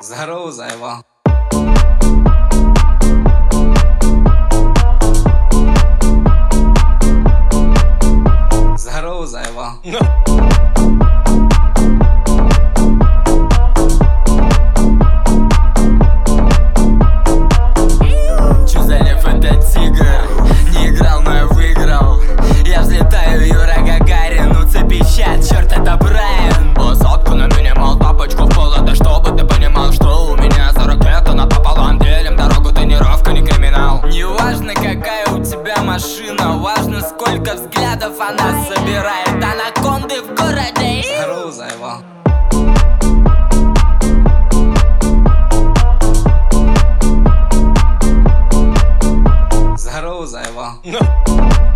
Здорово, Зайва. Здорово, Зайва. Чузалев это тигр, не играл, но я выиграл. Я взлетаю, Юра Гагарин, у цепи печать, черт это Брайан. Посадку на минимал, тапочку в пол, это чтобы ты понимал, что у меня за ракета напополам. Делим дорогу, тренировка, не криминал. Не важно, какая у тебя машина, важно, сколько взглядов она собирает. Анаконды в городе. Здорово, Зайва. Здорово, Зайва.